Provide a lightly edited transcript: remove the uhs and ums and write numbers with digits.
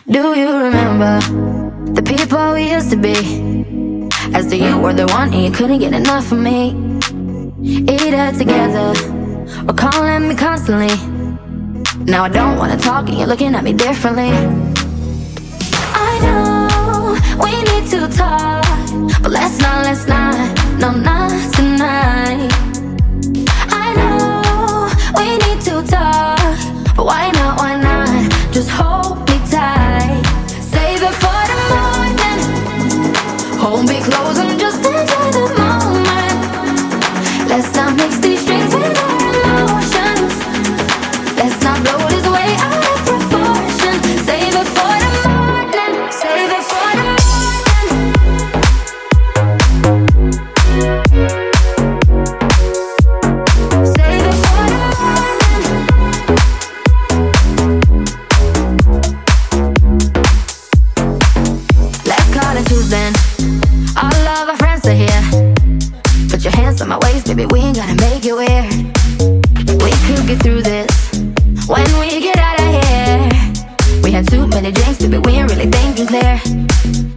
Do you remember the people we used to be? As though you were the one and you couldn't get enough of me. Eat it together, or calling me constantly. Now I don't wanna talk and you're looking at me differently. I know we need to talk, but let's not, no, not tonight. I know we need to talk, but why not, just hold me tight. Save it for the morning, hold me close and just enjoy the moment. Let's not mix these strings with our emotions. Let's not blow this way out of proportion. Save it for the morning, save it for the morning. Save it for the morning. Let's call it Tuesday. All of our friends are here. Put your hands on my waist, baby, we ain't gotta make it weird. We could get through this when we get out of here. We had too many drinks, baby, we ain't really thinking clear.